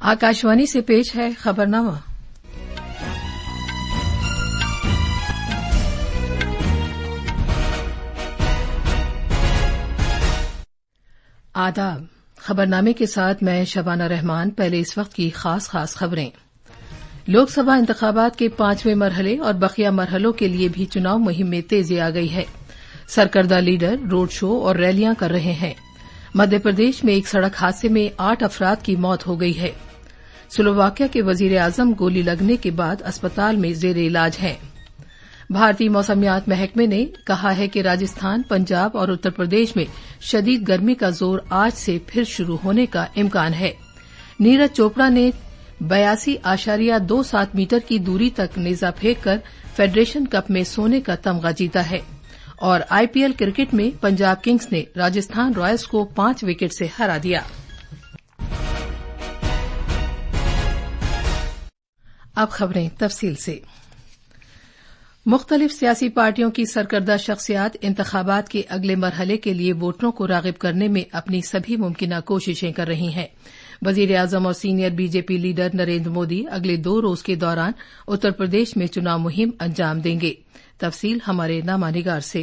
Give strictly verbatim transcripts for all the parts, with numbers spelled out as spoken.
आकाशवाणी से पेश है खबरनामा। आदाब। खबरनामे के साथ मैं शबाना रहमान। पहले इस वक्त की खास खास खबरें। लोकसभा इंतखाबात के पांचवें मरहले और बकिया मरहलों के लिए भी चुनाव मुहिम में तेजी आ गई है। सरकर्दा लीडर रोड शो और रैलियां कर रहे हैं। मध्य प्रदेश में एक सड़क हादसे में आठ अफराद की मौत हो गई है। स्लोवाकिया के वजीर आजम गोली लगने के बाद अस्पताल में जेर इलाज हैं। भारतीय मौसमियात महकमे ने कहा है कि राजस्थान, पंजाब और उत्तर प्रदेश में शदीद गर्मी का जोर आज से फिर शुरू होने का इम्कान है। नीरज चोपड़ा ने बयासी आशारिया दो सात मीटर की दूरी तक नेजा फेंक कर फेडरेशन कप में सोने का तमगा जीता है। और आईपीएल क्रिकेट में पंजाब किंग्स ने राजस्थान रॉयल्स को पांच विकेट से हरा दिया। अब खबरें तफसील से। मुख्तलिफ सियासी पार्टियों की सरकर्दा शख्सियात इंतखाबात के अगले मरहले के लिए वोटरों को रागिब करने में अपनी सभी मुमकिन कोशिशें कर रही हैं। वजीर आजम और senior BJP leader Narendra Modi अगले दो रोज के दौरान उत्तर प्रदेश में चुनाव मुहिम अंजाम देंगे। तफसील हमारे नामानिगार से।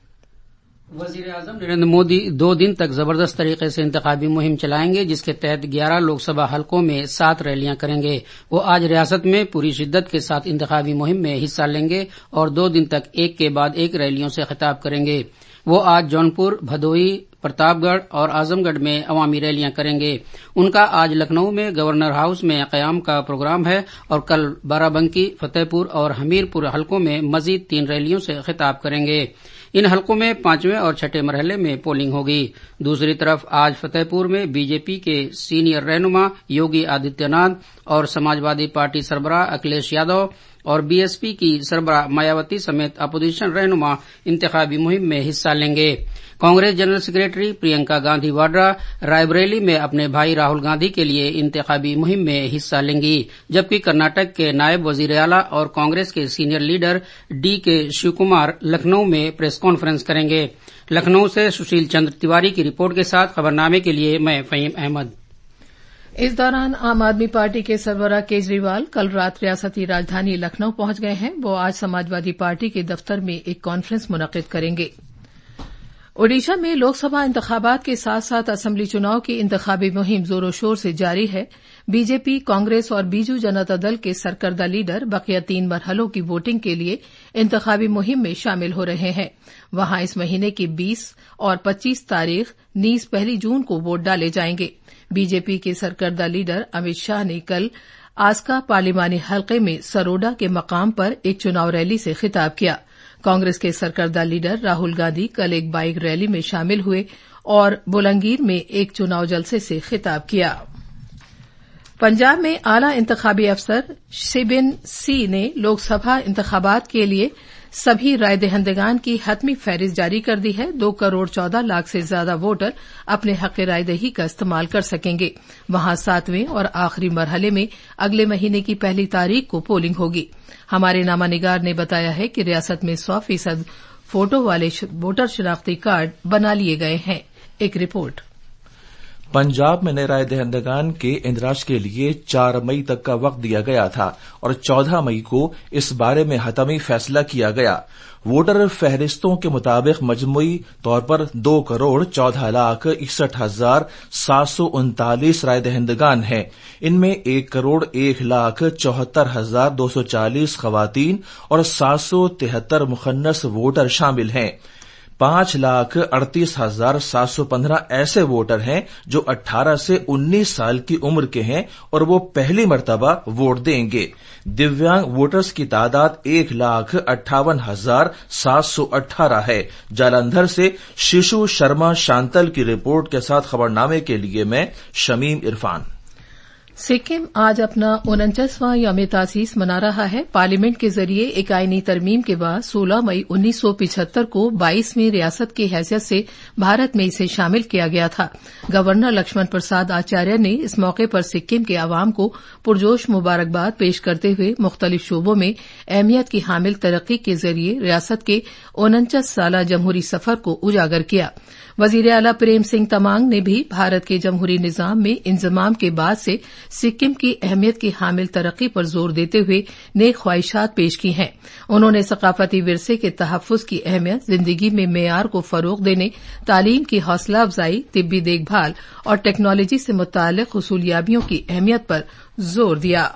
वजीर आजम नरेंद्र मोदी दो दिन तक जबरदस्त तरीके से इंतखाबी मुहिम चलाएंगे, जिसके तहत ग्यारह लोकसभा हलकों में सात रैलियां करेंगे। वो आज रियासत में पूरी शिद्दत के साथ इंतखाबी मुहिम में हिस्सा लेंगे और दो दिन तक एक के बाद एक रैलियों से खिताब करेंगे। वो आज जौनपुर, भदोही, प्रतापगढ़ और आजमगढ़ में अवामी रैलियां करेंगे। उनका आज लखनऊ में गवर्नर हाउस में कयाम का प्रोग्राम है और कल बाराबंकी, फतेहपुर और हमीरपुर हलकों में मजीद तीन रैलियों से खिताब करेंगे। इन हलकों में पांचवें और छठे मरहले में पोलिंग होगी। दूसरी तरफ आज फतेहपुर में बीजेपी के सीनियर रहनुमा योगी आदित्यनाथ और समाजवादी पार्टी सरबराह अखिलेश यादव और बीएसपी की सरबराह मायावती समेत अपोजिशन रहनुमा इंतखाबी मुहिम में हिस्सा लेंगे। कांग्रेस जनरल सेक्रेटरी प्रियंका गांधी वाड्रा रायबरेली में अपने भाई राहुल गांधी के लिए इंतखाबी मुहिम में हिस्सा लेंगी, जबकि कर्नाटक के नायब वजीर आला और कांग्रेस के सीनियर लीडर डी के शिवकुमार लखनऊ में प्रेस कॉन्फ्रेंस करेंगे। लखनऊ से सुशील चंद्र तिवारी की रिपोर्ट के साथ खबरनामे के लिए मैं फहीम अहमद। इस दौरान आम आदमी पार्टी के सरबराह केजरीवाल कल रात रियासती राजधानी लखनऊ पहुंच गए हैं। वो आज समाजवादी पार्टी के दफ्तर में एक कॉन्फ्रेंस मुनक्किद करेंगे। ओडिशा में लोकसभा इंतखाबात के साथ साथ असेंबली चुनाव की इंतखाबी मुहिम जोरों शोर से जारी है। बीजेपी, कांग्रेस और बीजू जनता दल के सरकर्दा लीडर बकिया तीन मरहलों की वोटिंग के लिए इंतखाबी मुहिम में शामिल हो रहे हैं। वहां इस महीने की बीस और पच्चीस तारीख नीस पहली जून को वोट डाले जाएंगे। बीजेपी के सरकर्दा लीडर अमित शाह ने कल आस्का पार्लिमानी हलके में सरोडा के मकाम पर एक चुनाव रैली से खिताब किया। कांग्रेस के सरकर्दा लीडर राहुल गांधी कल एक बाइक रैली में शामिल हुए और बोलंगीर में एक चुनाव जलसे से खिताब किया। पंजाब में आला इंतखाबी अफसर शिबिन सी ने लोकसभा इंतखाबात के लिए सभी राय दहिंदगान की हतमी फहरिस्त जारी कर दी है। दो करोड़ चौदह लाख से ज्यादा वोटर अपने हक राय दही का इस्तेमाल कर सकेंगे। वहां सातवें और आखिरी मरहले में अगले महीने की पहली तारीख को पोलिंग होगी। हमारे नामानिगार ने बताया है कि रियासत में सौ फीसद फोटो वाले वोटर शिनाख्ती कार्ड बना लिए गए हैं। एक रिपोर्ट। पंजाब में नए राय दहिंदगान के इंदराज के लिए चार मई तक का वक्त दिया गया था और चौदह मई को इस बारे में हतमी फैसला किया गया। वोटर फहरिस्तों के मुताबिक मजमूई तौर पर दो करोड़ चौदह लाख इकसठ हजार सात सौ उनतालीस राय दहिंदगान हैं। इनमें एक करोड़ एक लाख चौहत्तर हजार दो सौ चालीस खवातीन और सात सौ तिहत्तर मुखन्नस वोटर शामिल हैं। पांच लाख अड़तीस हजार सात सौ पंद्रह ऐसे वोटर हैं जो अठारह से उन्नीस साल की उम्र के हैं और वो पहली मर्तबा वोट देंगे। दिव्यांग वोटर्स की तादाद एक लाख अट्ठावन हजार सात सौ अठारह है। जालंधर से शिशु शर्मा शांतल की रिपोर्ट के साथ खबरनामे के लिए मैं शमीम इरफान। सिक्किम आज अपना उनचासवां यौम तासीस मना रहा है। पार्लियामेंट के जरिए एक आईनी तरमीम के बाद सोलह मई उन्नीस सौ पिछहत्तर को बाईसवीं रियासत की हैसियत से भारत में इसे शामिल किया गया था। गवर्नर लक्ष्मण प्रसाद आचार्य ने इस मौके पर सिक्किम के अवाम को पुरजोश मुबारकबाद पेश करते हुए मुख्तलिफ शोबों में अहमियत की हामिल तरक्की के जरिए रियासत के उनचास साला जमहूरी सफर को उजागर किया। वजीर आला प्रेम सिंह तमांग ने भी भारत के जमहूरी निजाम में इंजमाम के बाद से सिक्किम की अहमियत की हामिल तरक्की पर जोर देते हुए नेक ख्वाहिशात पेश की हैं। उन्होंने सकाफती विरसे के तहफ्फुज की अहमियत, जिंदगी में मेयार को फरोग देने, तालीम की हौसला अफजाई, तिब्बी देखभाल और टेक्नोलॉजी से मुताल्लिक हुसूलियाबियों की अहमियत पर जोर दिया।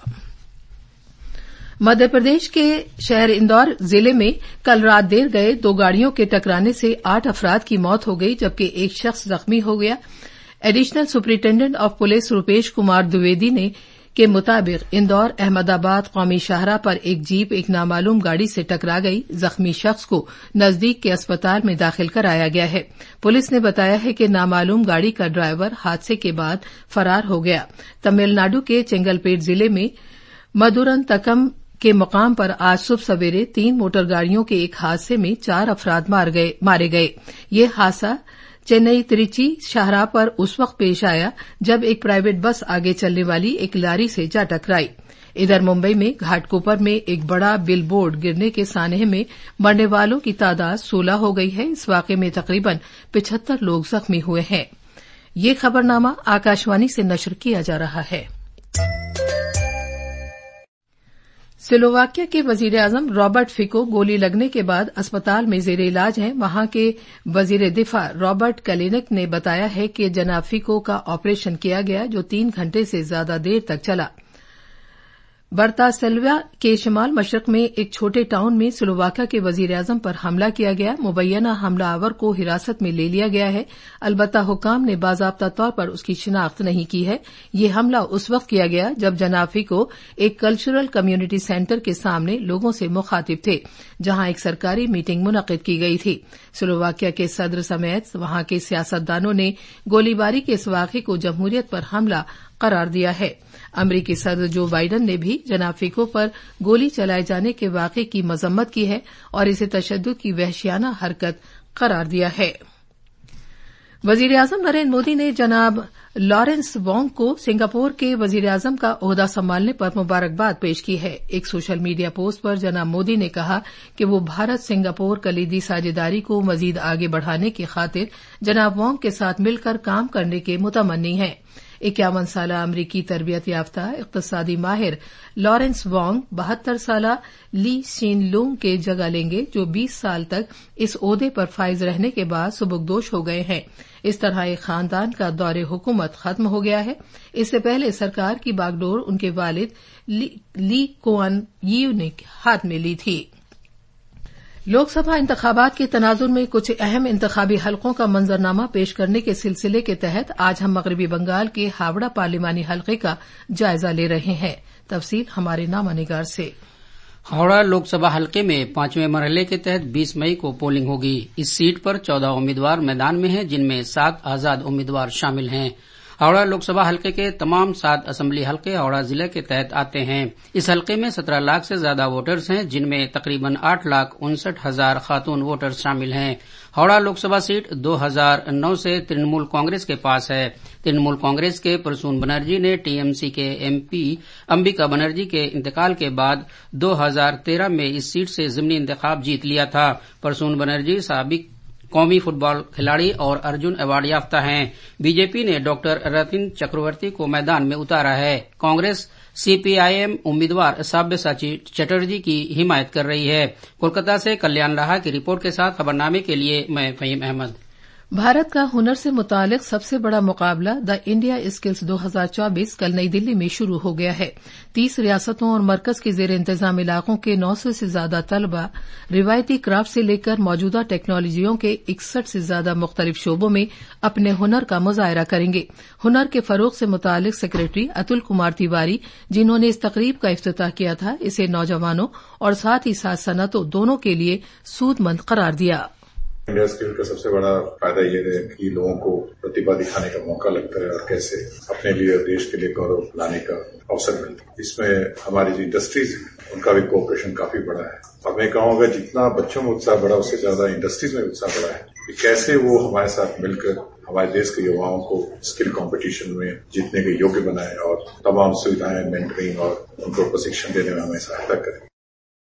मध्य प्रदेश के शहर इंदौर जिले में कल रात देर गए दो गाड़ियों के टकराने से आठ अफराद की मौत हो गई, जबकि एक शख्स जख्मी हो गया। Additional superintendent of police Rupesh Kumar Dwivedi ने के मुताबिक इंदौर अहमदाबाद कौमी शाहराह पर एक जीप एक नामालूम गाड़ी से टकरा गई। जख्मी शख्स को नजदीक के अस्पताल में दाखिल कराया गया है। पुलिस ने बताया है कि नामालूम गाड़ी का ड्राइवर हादसे के बाद फरार हो गया। तमिलनाडु के चेंगलपेट जिले में मधुरंतकम के मकाम पर आज सुबह सवेरे तीन मोटर गाड़ियों के एक हादसे में चार अफराद मार गए, मारे गए। ये हादसा चेन्नई त्रिची शाहराह पर उस वक्त पेश आया जब एक प्राइवेट बस आगे चलने वाली एक लारी से जा टकराई। इधर मुंबई में घाटकोपर में एक बड़ा बिल बोर्ड गिरने के सानहे में मरने वालों की तादाद सोलह हो गई है। इस वाकये में तकरीबन पिछहत्तर लोग जख्मी हुए हैं। ये खबरनामा आकाशवाणी से नशर किया जा रहा है। स्लोवाकिया के वजीर आजम रॉबर्ट फिको गोली लगने के बाद अस्पताल में जेर इलाज हैं। वहां के वजीर दिफा रॉबर्ट कलिनिक ने बताया है कि जनाब फिको का ऑपरेशन किया गया, जो तीन घंटे से ज्यादा देर तक चला। बर्तासेल्वा के शिमाल मशरक में एक छोटे टाउन में स्लोवाकिया के वजीर आजम पर हमला किया गया। मुबैना हमलावर को हिरासत में ले लिया गया है। अलबत्ता हुकाम ने बाज़ाब्ता तौर पर उसकी शिनाख्त नहीं की है। यह हमला उस वक्त किया गया जब जनाब फिको एक कल्चरल कम्युनिटी सेंटर के सामने लोगों से मुखातिब थे, जहां एक सरकारी मीटिंग मुनक्किद की गई थी। स्लोवाकिया के सदर समेत वहां के सियासतदानों ने गोलीबारी के इस वाक़े को जमहूरियत पर हमला करार दिया है। अमरीकी सदर जो बाइडन ने भी जनाब फिको पर गोली चलाए जाने के वाक़े की मजम्मत की है और इसे तशद्दुद की वहशियाना हरकत करार दिया है। वजीर आजम नरेंद्र मोदी ने जनाब लॉरेंस वोंग को सिंगापुर के वजीर आजम का ओहदा संभालने पर मुबारकबाद पेश की है। एक सोशल मीडिया पोस्ट पर जनाब मोदी ने कहा कि वो भारत सिंगापुर कलीदी साझेदारी को मजीद आगे बढ़ाने की खातिर जनाब वोंग के साथ मिलकर काम करने के मुतमन्नी हैं। इक्यावन साला अमरीकी तरबियत याफ्ता इक्तसादी माहिर लॉरेंस वोंग बहत्तर साला ली सीन लूंग के जगह लेंगे, जो बीस साल तक इस ओहदे पर फाइज रहने के बाद सुबुकदोश हो गए हैं। इस तरह एक खानदान का दौरे हुकूमत खत्म हो गया है। इससे पहले सरकार की बागडोर उनके वालिद ली, ली कोअन यीव ने हाथ में ली थी। लोकसभा इंतखाबात के तनाजुर में कुछ अहम इंतखाबी हलकों का मंजरनामा पेश करने के सिलसिले के तहत आज हम मगरबी बंगाल के हावड़ा पार्लिमानी हलके का जायजा ले रहे हैं। तफसील हमारे नामानिगार से। हावड़ा लोकसभा हलके में पांचवें मरहले के तहत बीस मई को पोलिंग होगी। इस सीट पर चौदह उम्मीदवार मैदान में हैं, जिनमें सात आजाद उम्मीदवार शामिल हैं। हावड़ा लोकसभा हलके के तमाम सात असेंबली हलके हावड़ा जिले के तहत आते हैं। इस हलके में सत्रह लाख से ज्यादा वोटर्स हैं, जिनमें तकरीबन आठ लाख उनसठ हजार खातून वोटर्स शामिल हैं। हावड़ा लोकसभा सीट दो हज़ार नौ से तृणमूल कांग्रेस के पास है। तृणमूल कांग्रेस के प्रसून बनर्जी ने टीएमसी के एमपी अंबिका बनर्जी के इंतकाल के बाद दो हज़ार तेरह में इस सीट से जिमनी इंतखाब जीत लिया था। प्रसून बनर्जी साबिक कौमी फुटबॉल खिलाड़ी और अर्जुन अवार्ड याफ्ता हैं। बीजेपी ने डॉक्टर रतिन चक्रवर्ती को मैदान में उतारा है। कांग्रेस सीपीआईएम उम्मीदवार साब्यसाची चटर्जी की हिमायत कर रही है। कोलकाता से कल्याण राहा की रिपोर्ट के साथ खबरनामे के लिए मैं फहीम अहमद। भारत का हुनर से मुतालिक सबसे बड़ा मुकाबला द इंडिया स्किल्स दो हज़ार चौबीस कल नई दिल्ली में शुरू हो गया है। तीस रियासतों और मरकज के जेर इंतजाम इलाकों के नौ सौ से ज्यादा तलबा रिवायती क्राफ्ट से लेकर मौजूदा टेक्नोलॉजियों के इकसठ से ज्यादा मुख्तलिफ शोबों में अपने हुनर का मुजाहरा करेंगे। हुनर के फरोग से मुतालिक सेक्रेटरी अतुल कुमार तिवारी, जिन्होंने इस तकरीब का इफ्तिताह किया था, इसे नौजवानों और साथ ही साथ सनअतों दोनों के लिए सूदमंद करार दिया। इंडिया स्किल का सबसे बड़ा फायदा ये है कि लोगों को प्रतिभा दिखाने का मौका लगता है और कैसे अपने लिए और देश के लिए गौरव लाने का अवसर मिलता है। इसमें हमारी जो इंडस्ट्रीज है उनका भी कोऑपरेशन काफी बड़ा है। और मैं कहूँगा जितना बच्चों में उत्साह बढ़ा उससे ज्यादा इंडस्ट्रीज में उत्साह बढ़ा है कि कैसे वो हमारे साथ मिलकर हमारे देश के युवाओं को स्किल कंपटीशन में जीतने के योग्य बनाए और तमाम सुविधाएं, मेंटरिंग और उनको प्रशिक्षण देने में हमें सहायता करें।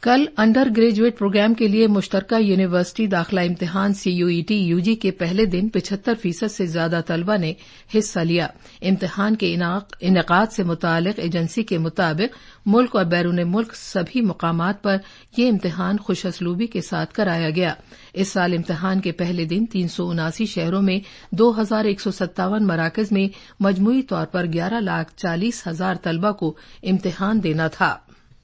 कल अंडर ग्रेजुएट प्रोग्राम के लिए मुश्तरका यूनिवर्सिटी दाखिला इम्तिहान सीयूईटी यूजी के पहले दिन पचहत्तर फीसद से ज्यादा तलबा ने हिस्सा लिया। इम्तिहान के इनेकाद से मुतालिक एजेंसी के मुताबिक मुल्क और बैरून मुल्क सभी मुकामात पर यह इम्तिहान खुशअसलूबी के साथ कराया गया। इस साल इम्तिहान के पहले दिन तीन सौ उनासी शहरों में दो हजार एक सौ सत्तावन मराकज में मजमूई तौर पर ग्यारह लाख चालीस हजार तलबा को इम्तिहान देना था।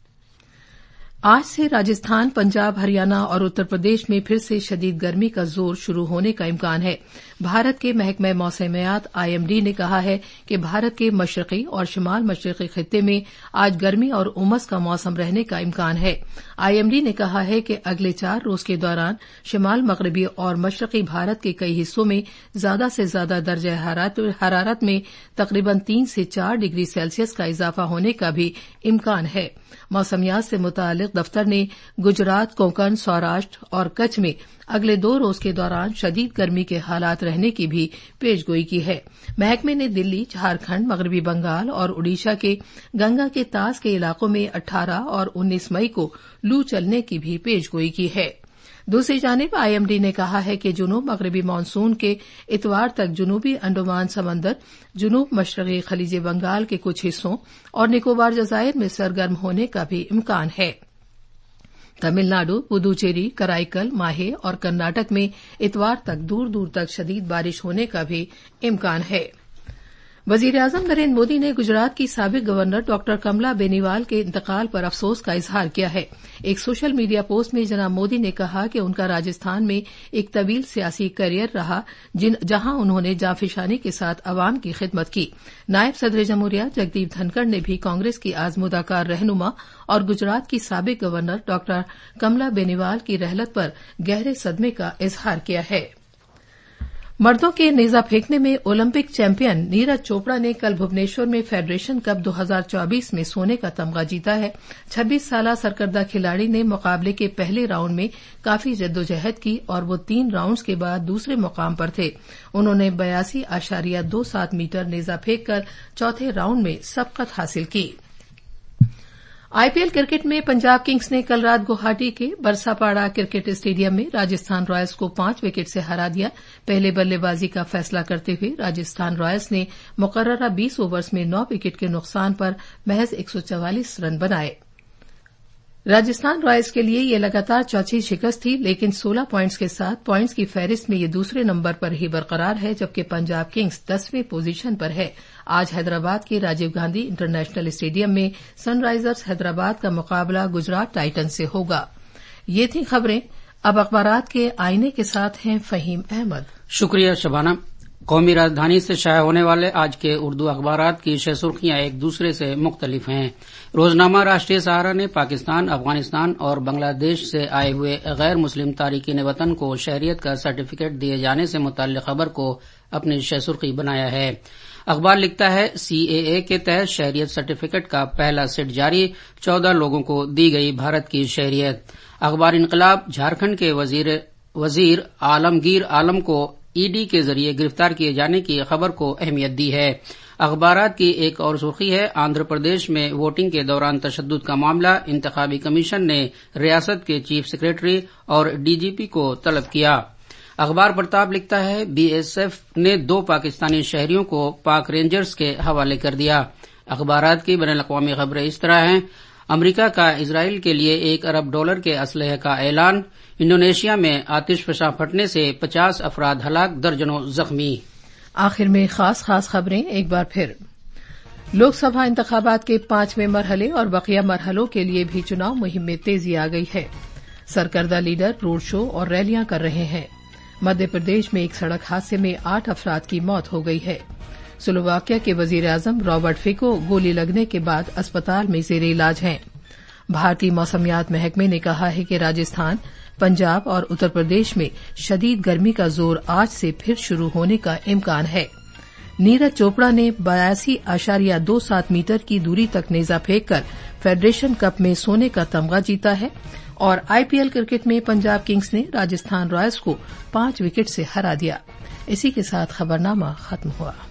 आज से राजस्थान, पंजाब, हरियाणा और उत्तर प्रदेश में फिर से शदीद गर्मी का जोर शुरू होने का इम्कान है। भारत के महकमा मौसमियात आईएमडी ने कहा है कि भारत के मशरकी और शिमाल मशरकी खित्ते में आज गर्मी और उमस का मौसम रहने का इम्कान है। आईएमडी ने कहा है कि अगले चार रोज के दौरान शिमाल मगरबी और मशरकी भारत के कई हिस्सों में ज्यादा से ज्यादा दर्जा हरारत में तकरीबन तीन से चार डिग्री सेल्सियस का इजाफा होने का भी इम्कान है। मौसमियात से मुतालिक दफ्तर ने गुजरात, कोंकण, सौराष्ट्र और कच्छ में अगले दो रोज के दौरान शदीद गर्मी के हालात रहने की भी पेशगोई की है। महकमे ने दिल्ली, झारखंड, मगरबी बंगाल और ओडिशा के गंगा के तास के इलाकों में अठारह और उन्नीस मई को लू चलने की भी पेशगोई की है। दूसरी जानिब आईएमडी ने कहा है कि जुनूब मगरबी मानसून के इतवार तक जुनूबी अंडमान समंदर, जुनूब मशरकी खलीज बंगाल के कुछ हिस्सों और निकोबार जजायर में सरगर्म होने का भी इम्कान है। तमिलनाडु, पुदुचेरी, कराईकल, माहे और कर्नाटक में इतवार तक दूर दूर तक शदीद बारिश होने का भी इम्कान है। वजीर-ए-आजम नरेंद्र मोदी ने गुजरात की साबिक गवर्नर डॉक्टर कमला बेनीवाल के इंतकाल पर अफसोस का इजहार किया है। एक सोशल मीडिया पोस्ट में जनाब मोदी ने कहा कि उनका राजस्थान में एक तवील सियासी करियर रहा, जहां उन्होंने जांफिशानी के साथ अवाम की खिदमत की। नायब सदर जमहूरिया जगदीप धनखड़ ने भी कांग्रेस की आजमुदाकार रहनुमा और गुजरात की साबिक गवर्नर डॉक्टर कमला बेनीवाल की रहलत पर गहरे सदमे का इजहार किया है। मर्दों के नेजा फेंकने में ओलंपिक चैंपियन नीरज चोपड़ा ने कल भुवनेश्वर में फेडरेशन कप दो हजार चौबीस में सोने का तमगा जीता है। छब्बीस साला सरकर्दा खिलाड़ी ने मुकाबले के पहले राउंड में काफी जद्दोजहद की और वो तीन राउंड्स के बाद दूसरे मुकाम पर थे। उन्होंने बयासी आशारिया दो सात मीटर नेजा फेंक कर चौथे राउंड में सबकत हासिल की। आईपीएल क्रिकेट में पंजाब किंग्स ने कल रात गुवाहाटी के बरसापाड़ा क्रिकेट स्टेडियम में राजस्थान रॉयल्स को पांच विकेट से हरा दिया। पहले बल्लेबाजी का फैसला करते हुए राजस्थान रॉयल्स ने मुकर्ररा बीस ओवर्स में नौ विकेट के नुकसान पर महज एक सौ चवालीस रन बनाए। राजस्थान रॉयल्स के लिए यह लगातार चौथी शिकस्त थी, लेकिन सोलह पॉइंट्स के साथ पॉइंट्स की फहरिस्त में ये दूसरे नंबर पर ही बरकरार है, जबकि पंजाब किंग्स दसवीं पोजीशन पर है। आज हैदराबाद के राजीव गांधी इंटरनेशनल स्टेडियम में सनराइजर्स हैदराबाद का मुकाबला गुजरात टाइटंस से होगा। ये थी खबरें। अब अखबारात के आईने के साथ हैं फहीम अहमद। शुक्रिया शबाना। कौमी राजधानी से शाया होने वाले आज के उर्दू अखबारात की शह सुर्खियां एक दूसरे से मुख्तलिफ हैं। रोजनामा राष्ट्रीय सहारा ने पाकिस्तान, अफगानिस्तान और बांग्लादेश से आए हुए गैर मुस्लिम तारिकीन वतन को शहरियत का सर्टिफिकेट दिए जाने से मुताल्लिक खबर को अपनी शह सुर्खी बनाया है। अखबार लिखता है, सीएए के तहत शहरियत सर्टिफिकेट का पहला सेट जारी, चौदह लोगों को दी गई भारत की शहरियत। अखबार इनकलाब, झारखंड के वजीर, वजीर आलमगीर आलम को ईडी के जरिए गिरफ्तार किए जाने की खबर को अहमियत दी है। अखबारात की एक और सुर्खी है, आंध्र प्रदेश में वोटिंग के दौरान तशद्दुद का मामला, इंतखाबी कमीशन ने रियासत के चीफ सेक्रेटरी और डीजीपी को तलब किया। अखबार प्रताप लिखता है, बीएसएफ ने दो पाकिस्तानी शहरियों को पाक रेंजर्स के हवाले कर दिया। अखबारात की बैनुल अक़वामी खबरें इस तरह हैं, अमरीका का इजराइल के लिए एक अरब डॉलर के असलहे का ऐलान, इंडोनेशिया में आतिशफशा फटने से पचास अफराद हलाक, दर्जनों जख्मी। आखिर में खास खास खबरें एक बार फिर। लोकसभा इंतखाबात के पांचवें मरहले और बकिया मरहलों के लिए भी चुनाव मुहिम में तेजी आ गई है। सरकर्दा लीडर रोड शो और रैलियां कर रहे हैं। मध्य प्रदेश में एक सड़क हादसे में आठ अफराद की मौत हो गई है। स्लोवाकिया के वजीर आजम रॉबर्ट फिको गोली लगने के बाद अस्पताल में जेरे इलाज हैं। भारतीय मौसमियात महकमे ने कहा है कि राजस्थान, पंजाब और उत्तर प्रदेश में शदीद गर्मी का जोर आज से फिर शुरू होने का इम्कान है। नीरज चोपड़ा ने बयासी आशारिया दो सात मीटर की दूरी तक नेजा फेंककर फेडरेशन कप में सोने का तमगा जीता है। और आईपीएल क्रिकेट में पंजाब किंग्स ने राजस्थान रॉयल्स को पांच विकेट से हरा दिया। इसी के साथ खबरनामा खत्म हुआ।